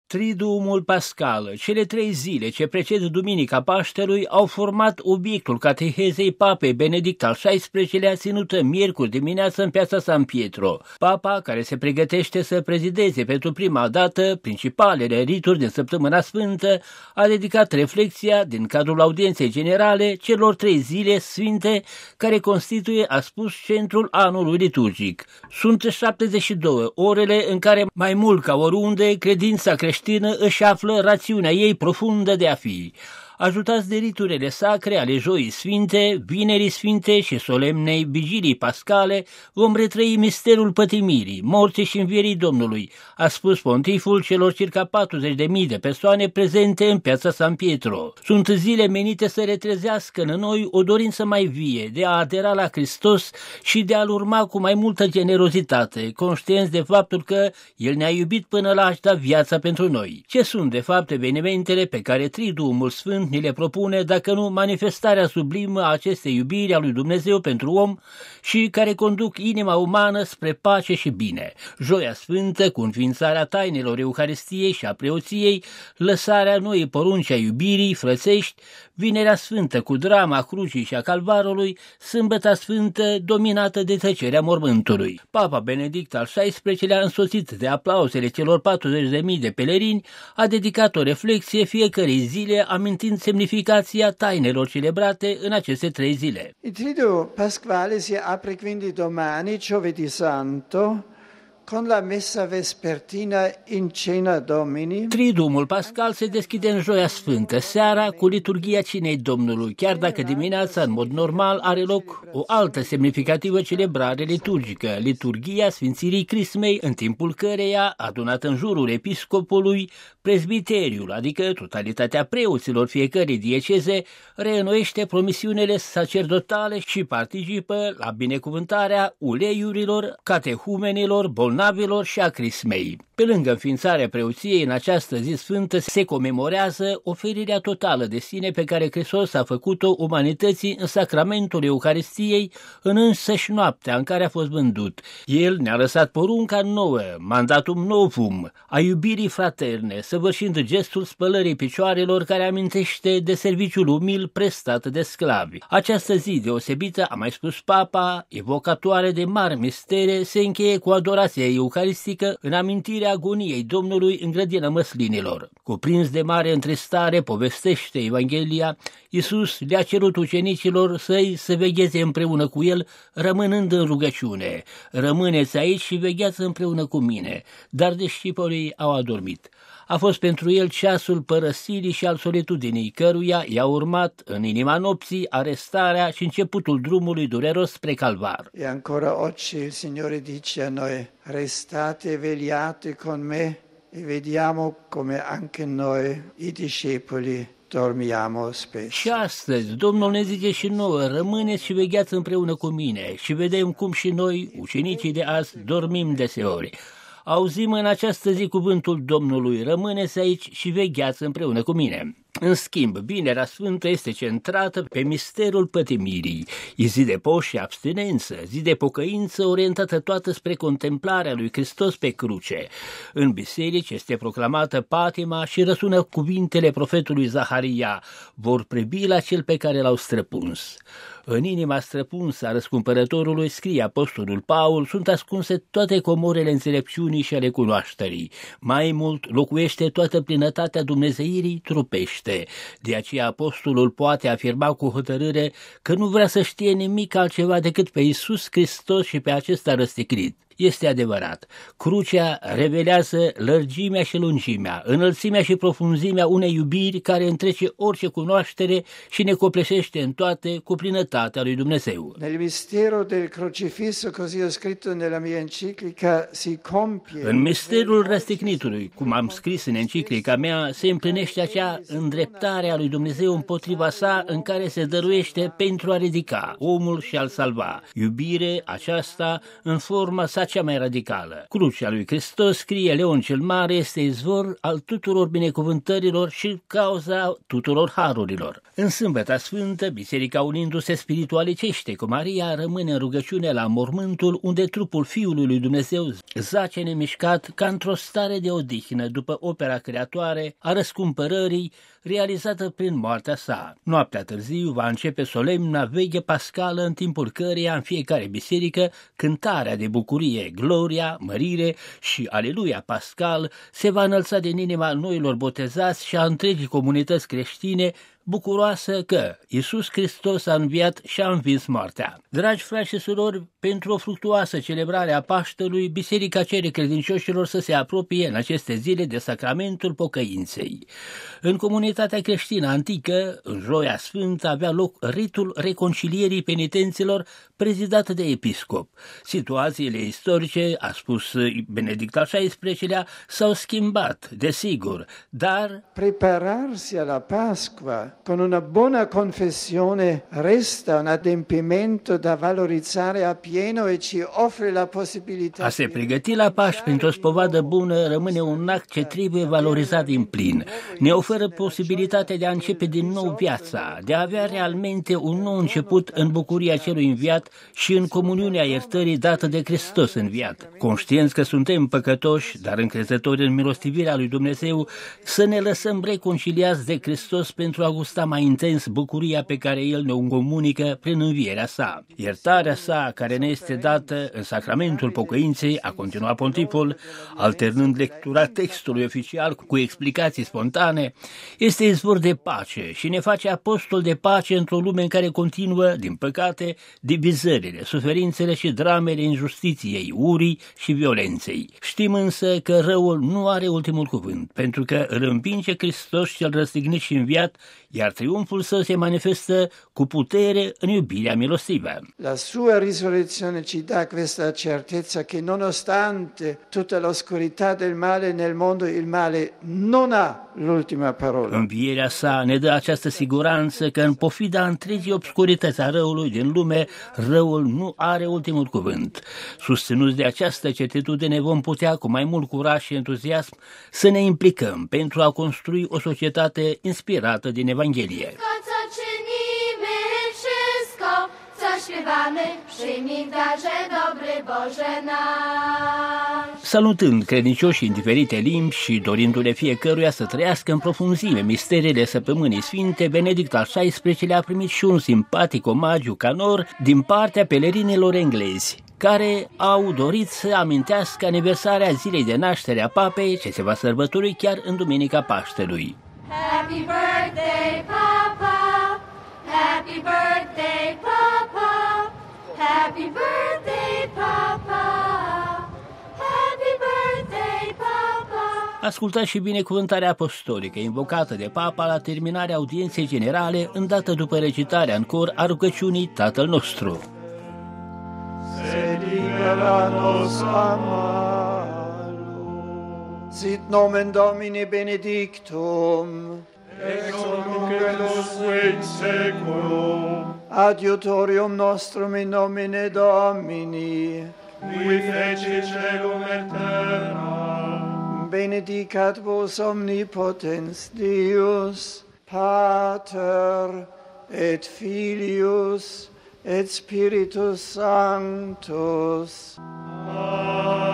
Triduumul pascal, cele 3 zile ce preced Duminica Paștelui, au format obiectul catehezei Papei Benedict al XVI-lea, ținută miercuri dimineață în piața San Pietro. Papa, care se pregătește să prezideze pentru prima dată principalele rituri din Săptămâna Sfântă, a dedicat reflexia din cadrul audienței generale celor 3 zile sfinte care constituie, a spus, centrul anului liturgic. Sunt 72 orele în care, mai mult ca oriunde, credința creștină își află rațiunea ei profundă de a fi. Ajutați de riturile sacre ale Joii Sfinte, Vinerii Sfinte și solemnei Vigilii Pascale, vom retrăi misterul pătimirii, morții și învierii Domnului, a spus pontiful celor circa 40.000 de persoane prezente în piața San Pietro. Sunt zile menite să retrezească în noi o dorință mai vie de a adera la Hristos și de a-L urma cu mai multă generozitate, conștienți de faptul că El ne-a iubit până la a-și da viața pentru noi. Ce sunt de fapt evenimentele pe care Triduumul Sfânt ni le propune, dacă nu manifestarea sublimă a acestei iubiri a lui Dumnezeu pentru om și care conduc inima umană spre pace și bine? Joia Sfântă, cu înființarea tainelor Euharistiei și a preoției, lăsarea noii porunci a iubirii frățești, Vinerea Sfântă cu drama crucii și a Calvarului, Sâmbăta Sfântă dominată de tăcerea mormântului. Papa Benedict al XVI-lea, însoțit de aplauzele celor 40.000 de pelerini, a dedicat o reflexie fiecărei zile, amintind semnificația tainelor celebrate în aceste 3 zile. Il Triduo Pasquale si apre quindi domani, giovedì santo, con la messa vespertina in cena Domini. Triduumul pascal se deschide în Joia Sfântă, seara, cu liturghia Cinei Domnului, chiar dacă dimineața, în mod normal, are loc o altă semnificativă celebrare liturgică, liturghia Sfințirii Crismei, în timpul căreia, adunat în jurul episcopului, prezbiteriul, adică totalitatea preoților fiecărei dieceze, reînnoiește promisiunile sacerdotale și participă la binecuvântarea uleiurilor, catehumenilor, bolnavilor și a crismei. Pe lângă înființarea preoției, în această zi sfântă se comemorează oferirea totală de sine pe care Hristos a făcut-o umanității în sacramentul Euharistiei, în însăși noaptea în care a fost vândut. El ne-a lăsat porunca nouă, mandatum novum, a iubirii fraterne, săvârșind gestul spălării picioarelor care amintește de serviciul umil prestat de sclavi. Această zi deosebită, a mai spus Papa, evocatoare de mari mistere, se încheie cu adorația euharistică în amintirea agoniei Domnului în grădina măslinilor. Cuprins de mare întristare, povestește Evanghelia, Iisus le-a cerut ucenicilor săi să vegheze împreună cu El, rămânând în rugăciune. Rămâneți aici și vegheați împreună cu mine. Dar discipolii au adormit. A fost pentru el ceasul părăsirii și al solitudinii, căruia i-a urmat în inima nopții arestarea și începutul drumului dureros spre Calvar. E ancora oggi il Signore dice a noi: restate vegliate con me e vediamo come anche noi, i discepoli, dormiamo spesso. Și astăzi Domnul ne zice și nouă: rămâneți și vegheați împreună cu mine, și vedem cum și noi, ucenicii de azi, dormim deseori. Auzim în această zi cuvântul Domnului: rămâneți aici și vegheați împreună cu mine. În schimb, Vinerea Sfântă este centrată pe misterul pătimirii. E zi de post și abstinență, zi de pocăință orientată toată spre contemplarea lui Hristos pe cruce. În biserici este proclamată patima și răsună cuvintele profetului Zaharia: vor privi la cel pe care l-au străpuns. În inima străpunsă a răscumpărătorului, scrie apostolul Paul, sunt ascunse toate comorele înțelepciunii și ale cunoașterii. Mai mult, locuiește toată plinătatea dumnezeirii trupește. De aceea apostolul poate afirma cu hotărâre că nu vrea să știe nimic altceva decât pe Iisus Hristos și pe acesta răstignit. Este adevărat, crucea revelează lărgimea și lungimea, înălțimea și profunzimea unei iubiri care întrece orice cunoaștere și ne copleșește în toate cu plinătatea lui Dumnezeu. Nel mistero del crocifisso, così ho scritto nella mia enciclica, si compie. În misterul răstignitului, cum am scris în enciclica mea, se împlinește acea îndreptare a lui Dumnezeu împotriva sa, în care se dăruiește pentru a ridica omul și a-l salva. Iubire aceasta în forma sa cea mai radicală. Crucea lui Hristos, scrie Leon cel Mare, este izvor al tuturor binecuvântărilor și cauza tuturor harurilor. În Sâmbăta Sfântă, biserica unindu-se spiritualicește cu Maria rămâne în rugăciune la mormântul unde trupul Fiului lui Dumnezeu zace nemișcat ca într-o stare de odihnă după opera creatoare a răscumpărării realizată prin moartea sa. Noaptea târziu va începe solemna veche pascală în timpul căreia în fiecare biserică cântarea de bucurie, gloria, mărire și aleluia pascal se va înălța din inima noilor botezați și a întregii comunități creștine, bucuroasă că Iisus Hristos a înviat și a învins moartea. Dragi frați și surori, pentru o fructuoasă celebrare a Paștelui, biserica cere credincioșilor să se apropie în aceste zile de sacramentul pocăinței. În comunitatea creștină antică, în Joia Sfântă, avea loc ritul reconcilierii penitenților prezidat de episcop. Situațiile istorice, a spus Benedict al XVI-lea, s-au schimbat, desigur, dar prepararsi alla Pasqua con una buona confessione resta un adempimento da valorizzare appieno e ci offre la possibilità. A se pregăti la Paști printr-o spovadă bună rămâne un act ce trebuie valorizat din plin. Ne oferă posibilitatea de a începe din nou viața, de a avea realmente un nou început în bucuria celui înviat și în comuniunea iertării dată de Hristos înviat. Conștienți că suntem păcătoși, dar încrezători în milostivirea lui Dumnezeu, să ne lăsăm reconciliați de Hristos pentru a gusta mai intens bucuria pe care El ne o comunică prin învierea sa. Iertarea sa, care ne este dată în sacramentul pocăinței, a continuat pontiful, alternând lectura textului oficial cu explicații spontane, este izvor de pace și ne face apostol de pace într-o lume în care continuă, din păcate, divizările, suferințele și dramele injustiției, urii și violenței. Știm însă că răul nu are ultimul cuvânt, pentru că îl împinge Hristos cel răstignit și înviat, iar triumful său se manifestă cu putere în iubirea milostivă. La sua risurrezione ci dà questa certezza che nonostante tutta l'oscurità del male nel mondo, il male non ha l'ultima parola. Învierea sa ne dă această siguranță că în pofida întregii obscurități a răului din lume, răul nu are ultimul cuvânt. Susținuți de această certitudine vom putea cu mai mult curaj și entuziasm să ne implicăm pentru a construi o societate inspirată din Evanghelie. Salutând credincioșii în diferite limbi și dorindu-le fiecăruia să trăiască în profunzime misteriile Săptămânii Sfinte, Benedict al XVI-lea a primit și un simpatic omagiu canor din partea pelerinilor englezi, care au dorit să amintească aniversarea zilei de naștere a papei, ce se va sărbători chiar în Duminica Paștelui. Happy birthday, Papa! Happy birthday, Papa! Happy birthday, Papa! Happy birthday, Papa! Ascultați și binecuvântarea apostolică invocată de Papa la terminarea audienței generale, îndată după recitarea în cor a rugăciunii Tatăl nostru. Sedica nos amalo. Sit nomen Domini benedictum. Ex hoc nunc et usque in saeculum. Adiutorium nostrum in nomine Domini. Qui feci celum et terra. Benedicat vos omnipotens Deus, Pater et Filius et Spiritus Sanctus. Amen.